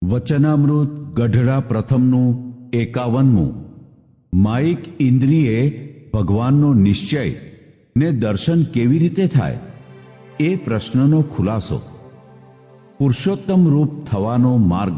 વચનામૃત ગઢડા પ્રથમનું 51મું માયિક ઇન્દ્રિયે ભગવાનનો નિશ્ચય ને દર્શન કેવી રીતે થાય એ પ્રશ્નનો ખુલાસો. પુરુષોત્તમ રૂપ થવાનો માર્ગ.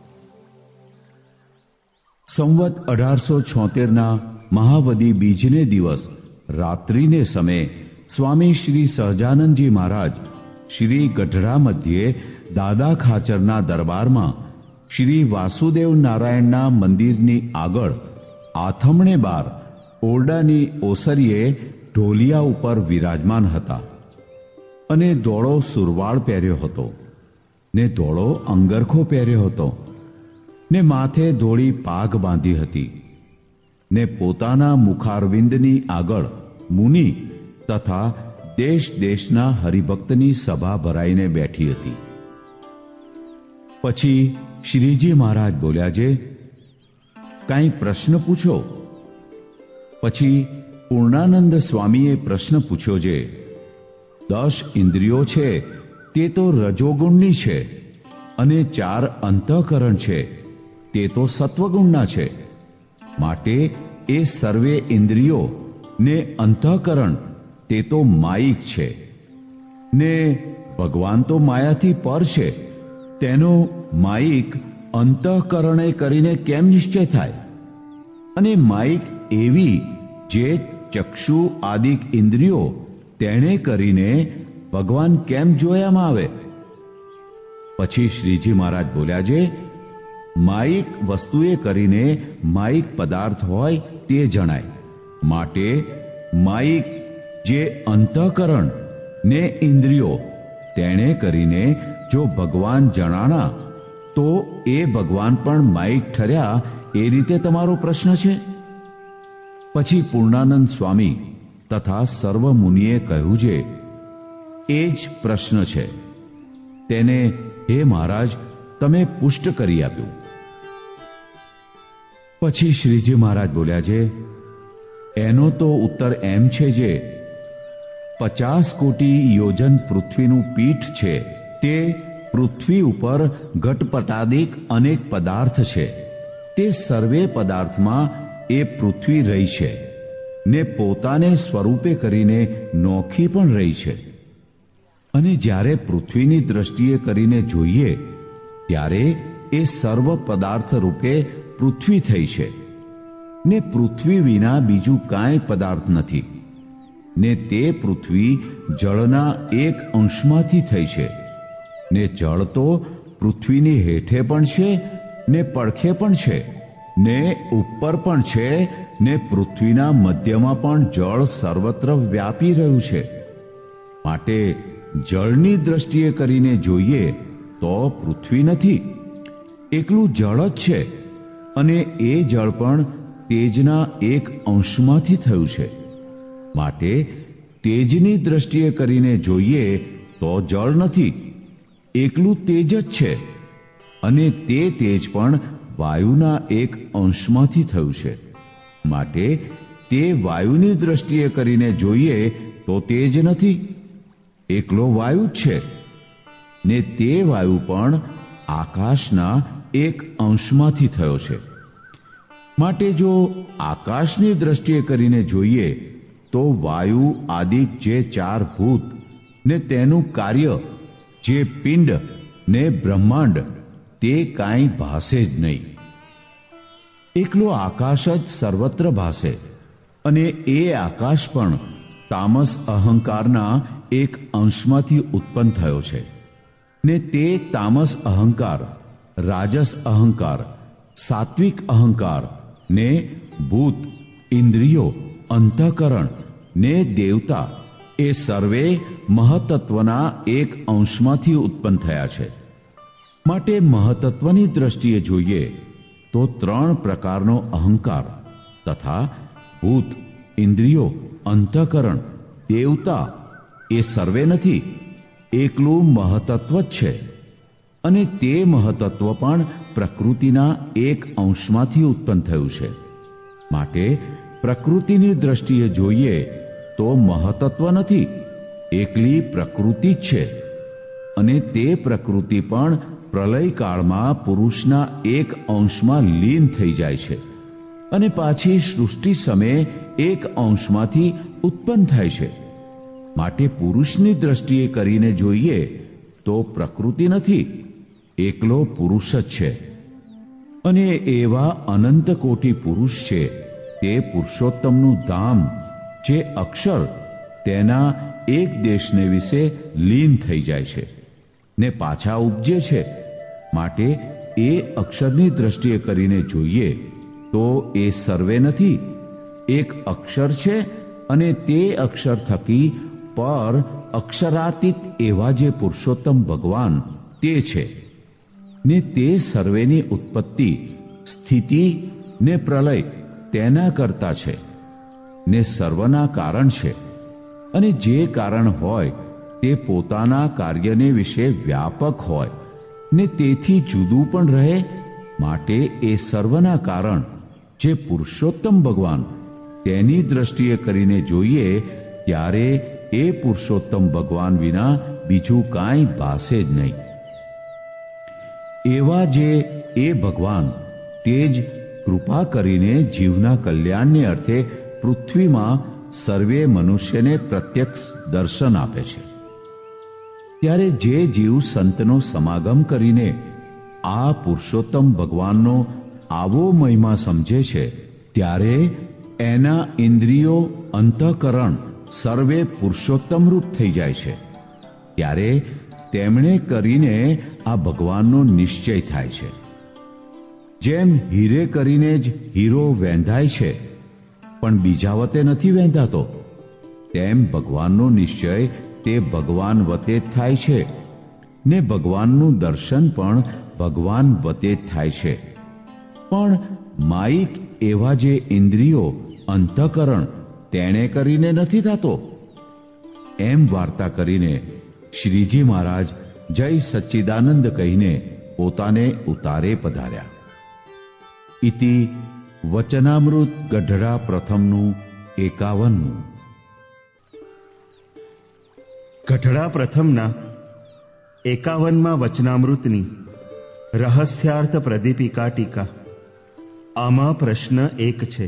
સંવત 1876ના મહાવદી બીજને દિવસ રાત્રિને સમયે સ્વામી શ્રી સહજાનંદજી મહારાજ શ્રી ગઢડા મધ્યે દાદા ખાચરના દરબારમાં શ્રી વાસુદેવ નારાયણના મંદિરની આગળ આથમણે બાર ઓરડાની ઓસરીએ ઢોલિયા ઉપર વિરાજમાન હતા અને ધોળો સુરવાળ પહેર્યો હતો ને ધોળો અંગરખો પહેર્યો હતો ને માથે ધોળી પાઘ બાંધી હતી ને પોતાના મુખારવિંદની આગળ મુનિ તથા દેશ દેશના હરિભક્તની સભા ભરાઈને બેઠી હતી. પછી શ્રીજી મહારાજ બોલ્યા છે, કાંઈ પ્રશ્ન પૂછો. પછી પૂર્ણાનંદ સ્વામીએ પ્રશ્ન પૂછ્યો છે, 10 ઇન્દ્રિયો છે તે તો રજોગુણની છે અને 4 અંતઃકરણ છે તે તો સત્વગુણના છે. માટે એ સર્વે ઇન્દ્રિયો ને અંતઃકરણ તે તો માયિક છે ને ભગવાન તો માયાથી પર છે. તેનો માયિક અંતઃકરણે કરીને કેમ નિશ્ચય થાય? અને માયિક એવી જે ચક્ષુ આદિક ઇન્દ્રિયો તેણે કરીને ભગવાન કેમ જોયામાં આવે? પછી શ્રીજી મહારાજ બોલ્યા છે, માયિક વસ્તુએ કરીને માયિક પદાર્થ હોય તે જણાય. માટે માયિક જે અંતઃકરણ ને ઇન્દ્રિયો તેણે કરીને જો ભગવાન જણાણા તો એ ભગવાન પણ માયિક ઠર્યા, એ રીતે તમારો પ્રશ્ન છે. પછી પૂર્ણાનંદ સ્વામી તથા સર્વ મુનિએ કહ્યું છે, એ જ પ્રશ્ન છે. તેને હે મહારાજ તમે પુષ્ટ કરી આપ્યું. પછી શ્રીજી મહારાજ બોલ્યા છે, એનો તો ઉત્તર એમ છે જે 50 કોટી યોજન પૃથ્વીનું પીઠ છે તે પૃથ્વી ઉપર ઘટપટાદિક અનેક પદાર્થ છે. તે સર્વે પદાર્થમાં એ પૃથ્વી રહી છે ને પોતાને સ્વરૂપે કરીને નોખી પણ રહી છે. અને જ્યારે પૃથ્વીની દ્રષ્ટિએ કરીને જોઈએ ત્યારે એ સર્વ પદાર્થ રૂપે પૃથ્વી થઈ છે ને પૃથ્વી વિના બીજું કાંઈ પદાર્થ નથી. ને તે પૃથ્વી જળના એક અંશમાંથી થઈ છે ને જળ તો પૃથ્વીની હેઠે પણ છે ને પડખે પણ છે ને ઉપર પણ છે ને પૃથ્વીના મધ્યમાં પણ જળ સર્વત્ર વ્યાપી રહ્યું છે. માટે જળની દ્રષ્ટિએ કરીને જોઈએ તો પૃથ્વી નથી, એકલું જળ જ છે. અને એ જળ પણ તેજના એક અંશમાંથી થયું છે. માટે તેજની દ્રષ્ટિએ કરીને જોઈએ તો જળ નથી, એકલું તેજ જ છે. અને તે તેજ પણ વાયુના એક અંશમાંથી થયું છે. માટે તે વાયુની દ્રષ્ટિએ કરીને જોઈએ તો તેજ નથી, એકલો વાયુ જ છે. ને તે વાયુ પણ આકાશના એક અંશમાંથી થયો છે. માટે જો આકાશની દ્રષ્ટિએ કરીને જોઈએ તો વાયુ આદિક જે 4 ભૂત ને તેનું કાર્ય જે પિંડ ને બ્રહ્માંડ તે કાંઈ ભાસે જ નહીં. એકલો આકાશ જ સર્વત્ર ભાસે. અને એ આકાશ પણ તામસ અહંકારના એક અંશમાંથી ઉત્પન્ન થયો છે. ને તે તામસ અહંકાર, રાજસ અહંકાર, સાત્વિક અહંકાર ને ભૂત, ઇન્દ્રિયો, અંતઃકરણ ને દેવતા એ સર્વે મહતત્વના એક અંશમાંથી ઉત્પન્ન થયા છે. માટે મહતત્વની દ્રષ્ટિએ જોઈએ તો 3 પ્રકારનો અહંકાર તથા ભૂત, ઇન્દ્રિયો, અંતઃકરણ, દેવતા એ સર્વે નથી, એકલું મહતત્વ જ છે. અને તે મહતત્વ પણ પ્રકૃતિના એક અંશમાંથી ઉત્પન્ન થયું છે. માટે પ્રકૃતિની દ્રષ્ટિએ જોઈએ તો મહતત્વ નથી, એકલી પ્રકૃતિ જ છે. અને તે પ્રકૃતિ પણ પ્રલયકાળમાં પુરુષના એક અંશમાં લીન થઈ જાય છે અને પાછી સૃષ્ટિ સમયે એક અંશમાંથી ઉત્પન્ન થાય છે. માટે પુરુષની દ્રષ્ટિએ કરીને જોઈએ તો પ્રકૃતિ નથી, એકલો પુરુષ જ છે. અને એવા અનંત કોટી પુરુષ છે તે પુરુષોત્તમનું ધામ જે અક્ષર તેના એક દેશને વિશે લીન થઈ જાય છે ને પાછા ઉપજે છે. માટે એ અક્ષરની દ્રષ્ટિએ કરીને જોઈએ તો એ સર્વે નથી, એક અક્ષર છે અને તે અક્ષર થકી પર અક્ષરાતીત એવા જે પુરુષોત્તમ ભગવાન તે છે ને તે સર્વેની ઉત્પત્તિ, સ્થિતિ ને પ્રલય તેના કરતા છે ને સર્વના કારણ છે. અને જે કારણ હોય તે પોતાના કાર્યને વિશે વ્યાપક હોય ને તેથી જુદું પણ રહે. માટે એ સર્વના કારણ જે પુરુષોત્તમ ભગવાન તેની દ્રષ્ટિએ કરીને જોઈએ ત્યારે એ પુરુષોત્તમ ભગવાન વિના બીજું કાંઈ ભાસે જ નહીં. એવા જે એ ભગવાન તે જ કૃપા કરીને જીવના કલ્યાણને અર્થે પૃથ્વીમાં સર્વે મનુષ્યને પ્રત્યક્ષ દર્શન આપે છે. ત્યારે જે જીવ સંતનો સમાગમ કરીને આ પુરુષોત્તમ ભગવાનનો આવો મહિમા સમજે છે ત્યારે એના ઇન્દ્રિયો, અંતઃકરણ સર્વે પુરુષોત્તમ રૂપ થઈ જાય છે. ત્યારે તેમણે કરીને આ ભગવાનનો નિશ્ચય થાય છે. જેમ હીરે કરીને જ હીરો વેંધાય છે પણ બીજા વતે નથી વેંધાતો, તેમ ભગવાનનો નિશ્ચય તે ભગવાન વતે જ થાય છે ને ભગવાનનું દર્શન પણ ભગવાન વતે જ થાય છે. પણ માયિક એવા જે ઇન્દ્રિયો, અંતઃકરણ તેણે કરીને નથી થતો. એમ વાર્તા કરીને શ્રીજી મહારાજ જય સચ્ચિદાનંદ કહીને પોતાને ઉતારે પધાર્યા. ઇતિ વચનામૃત ગઢડા પ્રથમનું 51મું. ગઢડા પ્રથમના 51માં વચનામૃતની રહસ્યાર્થ પ્રદીપિકા ટીકા. આમાં પ્રશ્ન એક છે,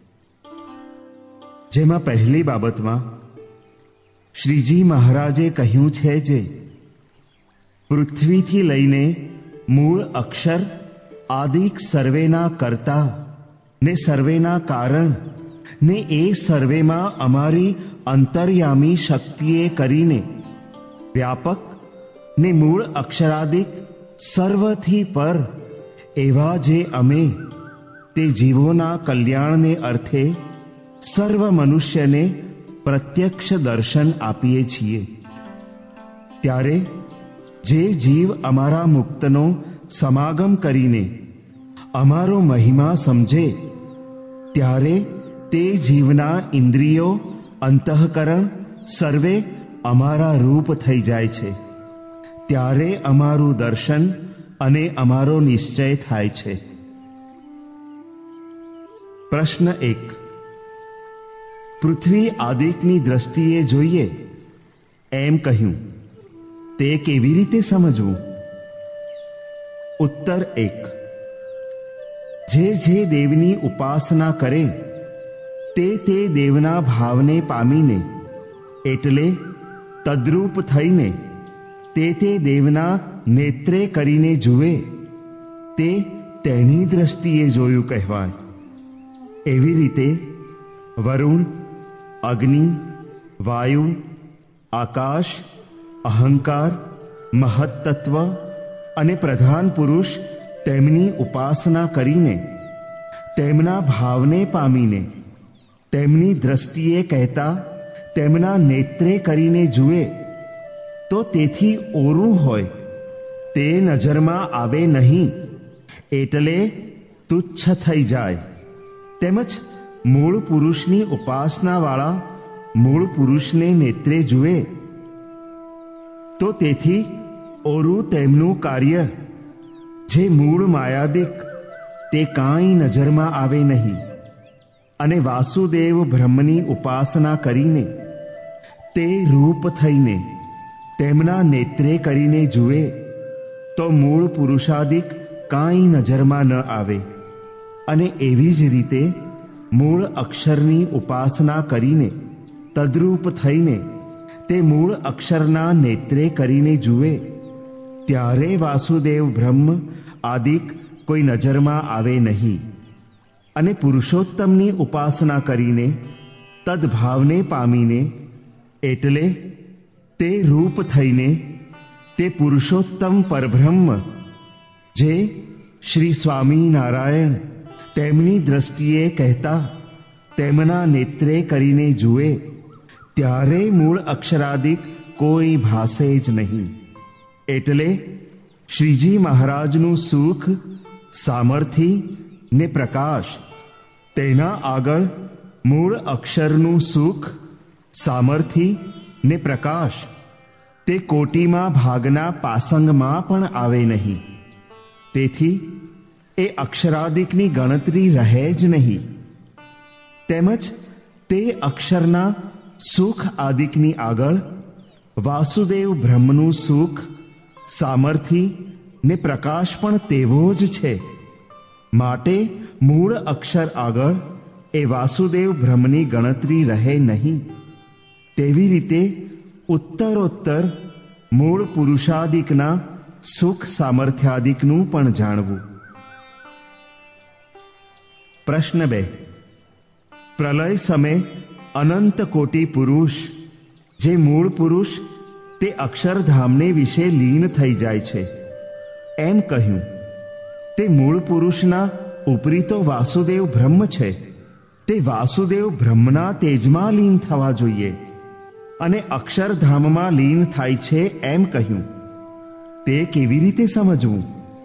જેમાં પહેલી બાબતમાં શ્રીજી મહારાજે કહ્યું છે જે પૃથ્વીથી લઈને મૂળ અક્ષર આદિક સર્વેના કર્તા ને સર્વેના કારણ ને એ સર્વેમાં અમારી અંતર્યામી શક્તિએ કરીને વ્યાપક ને મૂળ અક્ષરાદિક સર્વથી પર એવા જે અમે તે જીવોના કલ્યાણને અર્થે સર્વ મનુષ્યને પ્રત્યક્ષ દર્શન આપીએ છીએ. ત્યારે જે જીવ અમારા મુક્તનો સમાગમ કરીને અમારો મહિમા સમજે ત્યારે તે જીવના ઇન્દ્રિયો, અંતઃકરણ સર્વે અમારા રૂપ થઈ જાય છે. ત્યારે અમારું દર્શન અને અમારો નિશ્ચય થાય છે. પ્રશ્ન 1. પૃથ્વી આદિકની દ્રષ્ટિએ જોઈએ એમ કહ્યું તે કેવી રીતે સમજવું? ઉત્તર 1. જે દેવની ઉપાસના કરે તે દેવના ભાવને પામીને એટલે તદ્રૂપ થઈને તે દેવના નેત્રે કરીને જુએ તે તેની દ્રષ્ટિએ જોયું કહેવાય. એવી રીતે વરુણ, અગ્નિ, વાયુ, આકાશ, અહંકાર, મહત્તત્વ અને પ્રધાન પુરુષ તેમની ઉપાસના કરીને તેમના ભાવને પામીને તેમની દ્રષ્ટિએ કહેતા તેમના નેત્રે કરીને જુએ તો તેથી ઓરું હોય તે નજરમાં આવે નહીં, એટલે તુચ્છ થઈ જાય. તેમજ મૂળ પુરુષની ઉપાસનાવાળા મૂળ પુરુષને નેત્રે જુએ તો તેથી ઓરું તેમનું કાર્ય જે મૂળ માયાદિક તે કાંઈ નજરમાં આવે નહીં. અને વાસુદેવ બ્રહ્મની ઉપાસના કરીને તે રૂપ થઈને તેમના નેત્રે કરીને જુએ તો મૂળ પુરુષાદિક કાંઈ નજરમાં ન આવે, અને એવી જ રીતે મૂળ અક્ષરની ઉપાસના કરીને તદ્રૂપ થઈને તે મૂળ અક્ષરના નેત્રે કરીને જુએ ત્યારે વાસુદેવ બ્રહ્મ આદિક કોઈ નજરમાં આવે નહીં. અને પુરુષોત્તમની ઉપાસના કરીને તદભાવને પામીને એટલે તે રૂપ થઈને તે પુરુષોત્તમ પરબ્રહ્મ જે શ્રી સ્વામિનારાયણ તેમની દ્રષ્ટિએ કહેતા તેમના નેત્રે કરીને જુએ ત્યારે મૂળ અક્ષરાદિક કોઈ ભાસે જ નહીં. એટલે શ્રીજી મહારાજનું સુખ, સામર્થિ ને પ્રકાશ તેના આગળ મૂળ અક્ષરનું સુખ, સામર્થિ ને પ્રકાશ તે કોટીમાં ભાગના પાસંગમાં પણ આવે નહીં. તેથી એ અક્ષરાદિકની ગણતરી રહે જ નહીં. તેમજ તે અક્ષરના સુખ આદિકની આગળ વાસુદેવ બ્રહ્મનું સુખ, સામર્થિ ને પ્રકાશ પણ તેવો જ છે. માટે મૂળ અક્ષર આગળ એ વાસુદેવ બ્રહ્મની ગણતરી રહે નહીં. તેવી રીતે ઉત્તરોત્તર મૂળ પુરુષાદિકના સુખ સામર્થ્યાદિકનું પણ જાણવું. પ્રશ્ન 2. પ્રલય સમય અનંત કોટી પુરુષ જે મૂળ પુરુષ તે અક્ષરધામને વિશે લીન થઈ જાય છે એમ કહ્યું. તે મૂળ પુરુષના ઉપરી તો વાસુદેવ બ્રહ્મ છે, તે વાસુદેવ બ્રહ્મના તેજમાં લીન થવા જોઈએ અને અક્ષરધામમાં લીન થાય છે એમ કહ્યું. તે કેવી રીતે સમજવું?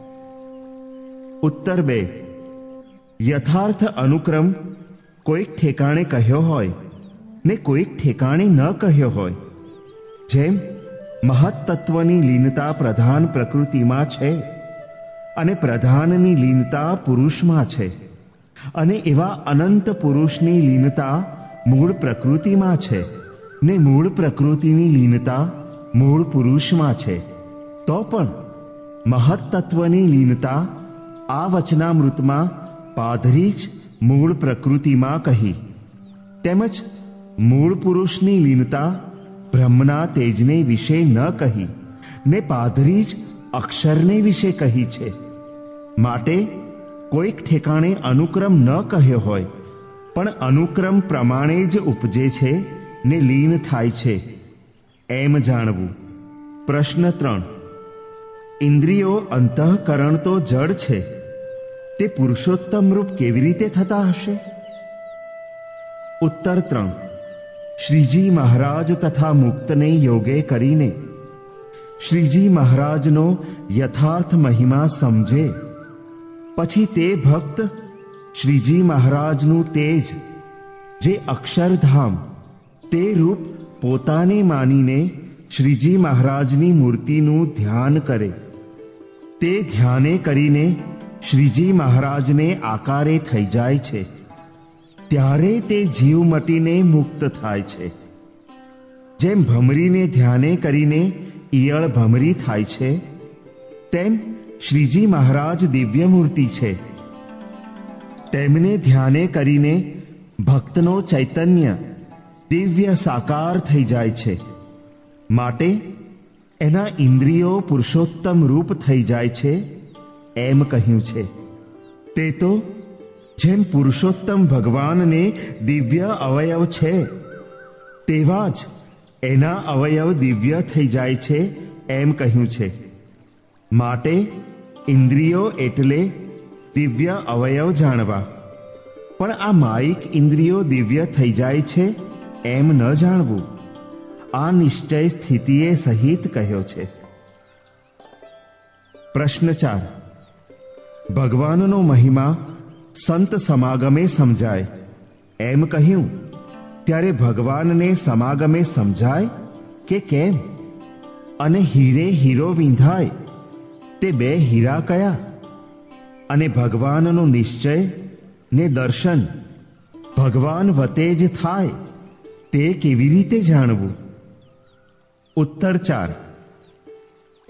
ઉત્તર 2. યથાર્થ અનુક્રમ કોઈક ઠેકાણે કહ્યો હોય ને કોઈક ઠેકાણે ન કહ્યો હોય. જેમ મહત્તત્વની લીનતા પ્રધાન પ્રકૃતિમાં છે અને પ્રધાનની લીનતા પુરુષમાં છે, અને એવા અનંત પુરુષની લીનતા મૂળ પ્રકૃતિમાં છે ને મૂળ પ્રકૃતિની લીનતા મૂળ પુરુષમાં છે. તો પણ મહત્તત્વની લીનતા આ વચનામૃતમાં પાધરી જ મૂળ પ્રકૃતિમાં કહી, તેમજ મૂળ પુરુષની લીનતા બ્રહ્મના તેજને વિશે ન કહી ને પાધરી જ અક્ષરને વિશે કહી છે. માટે કોઈક ઠેકાણે અનુક્રમ ન કહ્યો હોય પણ અનુક્રમ પ્રમાણે જ ઉપજે છે ને લીન થાય છે એમ જાણવું. પ્રશ્ન 3. ઇન્દ્રિયો અંતઃકરણ તો જડ છે, તે પુરુષોત્તમ રૂપ કેવી રીતે થતા હશે? ઉત્તર 3. શ્રીજી મહારાજ તથા મુક્તને યોગે કરીને શ્રીજી મહારાજનો યથાર્થ મહિમા સમજે પછી તે ભક્ત શ્રીજી મહારાજનું તેજ જે અક્ષરધામ તે રૂપ પોતાને માનીને શ્રીજી મહારાજની મૂર્તિનું ધ્યાન કરે. તે ધ્યાને કરીને શ્રીજી મહારાજને આકારે થઈ જાય છે ત્યારે તે જીવ મટીને મુક્ત થાય છે. જેમ ભમરીને ધ્યાને કરીને ઈયળ ભમરી થાય છે તેમ શ્રીજી મહારાજ દિવ્ય મૂર્તિ છે. તેમને ધ્યાને કરીને ભક્તનો ચૈતન્ય દિવ્ય સાકાર થઈ જાય છે. માટે એના ઇન્દ્રિયો પુરુષોત્તમ રૂપ થઈ જાય છે એમ કહ્યું છે. તે તો જેમ પુરુષોત્તમ ભગવાનને દિવ્ય અવયવ છે તેવા જ એના અવયવ દિવ્ય થઈ જાય છે એમ કહ્યું છે. માટે ઇન્દ્રિયો એટલે દિવ્ય અવયવ જાણવા, પણ આ માયિક ઇન્દ્રિયો દિવ્ય થઈ જાય છે એમ ન જાણવું. આ નિશ્ચય સ્થિતિએ સહિત કહ્યો છે. પ્રશ્ન 4. ભગવાનનો મહિમા સંત સમાગમે સમજાય એમ કહ્યું, ત્યારે ભગવાનને સમાગમે સમજાય કે કેમ? અને હીરે હીરો વિંધાય તે બે હીરા કયા? અને ભગવાનનો નિશ્ચય ને દર્શન ભગવાન વતે જ થાય તે કેવી રીતે જાણવું? ઉત્તર 4.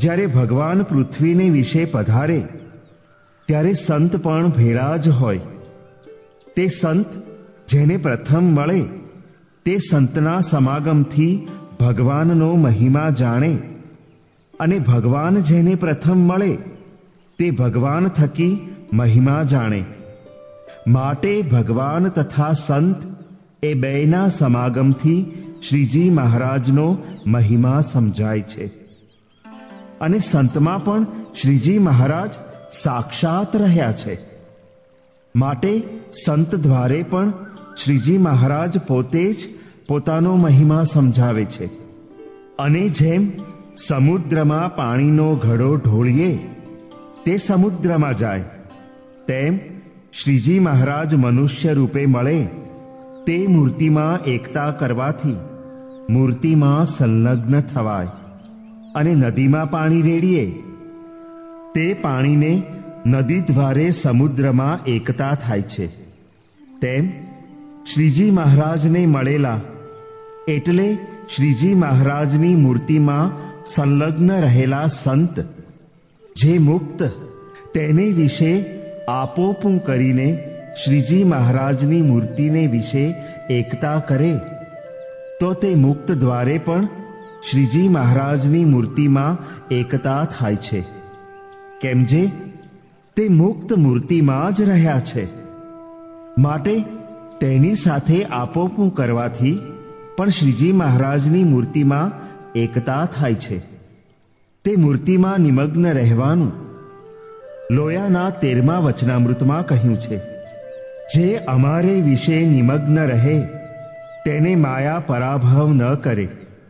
જ્યારે ભગવાન પૃથ્વીને વિશે પધારે ત્યારે સંત પણ ભેળા જ હોય. તે સંત જેને પ્રથમ મળે તે સંતના સમાગમથી ભગવાનનો મહિમા જાણે, અને ભગવાન જેને પ્રથમ મળે તે ભગવાન થકી મહિમા જાણે. માટે ભગવાન તથા સંત એ બેયના સમાગમથી શ્રીજી મહારાજનો મહિમા સમજાય છે. અને સંતમાં પણ શ્રીજી મહારાજ સાક્ષાત રહ્યા છે. માટે સંત દ્વારે પણ શ્રીજી મહારાજ પોતે જ પોતાનો મહિમા સમજાવે છે. અને જેમ સમુદ્રમાં પાણીનો ઘડો ઢોળીએ તે સમુદ્રમાં જાય, તેમ શ્રીજી મહારાજ મનુષ્ય રૂપે મળે તે મૂર્તિમાં એકતા કરવાથી મૂર્તિમાં સંલગ્ન થવાય. અને નદીમાં પાણી રેડીએ તે પાણીને નદી દ્વારે સમુદ્રમાં એકતા થાય છે. તેમ શ્રીજી મહારાજને મળેલા એટલે શ્રીજી મહારાજની મૂર્તિમાં સંલગ્ન રહેલા સંત જે મુક્ત તેને વિશે આપોપું કરીને શ્રીજી મહારાજની મૂર્તિને વિશે એકતા કરે તો તે મુક્ત દ્વારે પણ શ્રીજી મહારાજની મૂર્તિમાં એકતા થાય છે. કેમ જે તે મુક્ત મૂર્તિમાં જ રહ્યા છે. માટે તેની સાથે આપોપું કરવાથી પણ શ્રીજી મહારાજની મૂર્તિમાં એકતા થાય છે. તે મૂર્તિમાં નિમગ્ન રહેવાનું લોયાના 13મા વચનામૃતમાં કહ્યું છે. જે અમારે વિશે નિમગ્ન રહે તેને માયા પરાભવ ન કરે.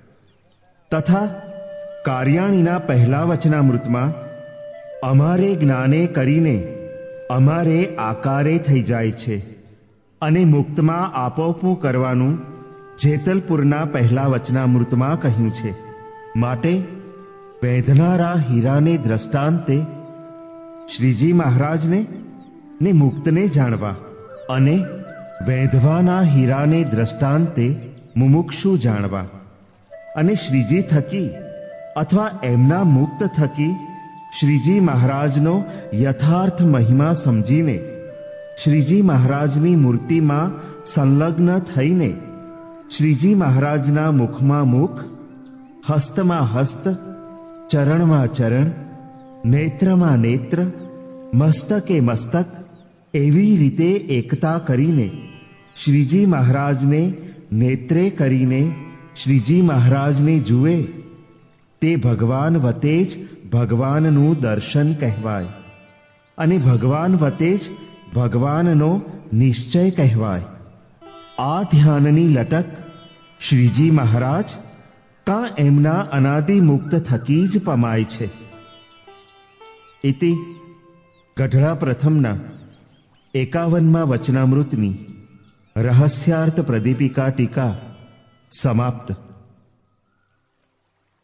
તથા કાર્યાણીના 1 વચનામૃતમાં અમારે જ્ઞાને કરીને અમારે આકારે થઈ જાય છે. અને મુક્તમાં આપોપું કરવાનું જેતલપુરના 1 વચનામૃતમાં કહ્યું છે. માટે વેધનારા હીરાને દ્રષ્ટાંતે શ્રીજી મહારાજને ને મુક્તને જાણવા, અને વેધવાના હીરાને દ્રષ્ટાંતે મુમુક્ષુ જાણવા, અને શ્રીજી થકી અથવા એમના મુક્ત થકી શ્રીજી મહારાજનો યથાર્થ મહિમા સમજીને શ્રીજી મહારાજની મૂર્તિમાં સંલગ્ન થઈને શ્રીજી મહારાજના મુખમાં મુખ, હસ્તમાં હસ્ત, ચરણમાં ચરણ, નેત્રમાં નેત્ર, મસ્તકે મસ્તક એવી રીતે એકતા કરીને શ્રીજી મહારાજને નેત્રે કરીને શ્રીજી મહારાજને જુએ તે ભગવાન વતે જ ભગવાનનું દર્શન કહેવાય. અને ભગવાન વતે જ ભગવાનનો નિશ્ચય કહેવાય. આ ધ્યાનની લટક શ્રીજી મહારાજ કાં એમના અનાદિ મુક્ત થકી જ પમાય છે. ઇતિ ગઢડા પ્રથમના 51મા વચનામૃતની રહસ્યાર્થ પ્રદીપિકા ટીકા સમાપ્ત.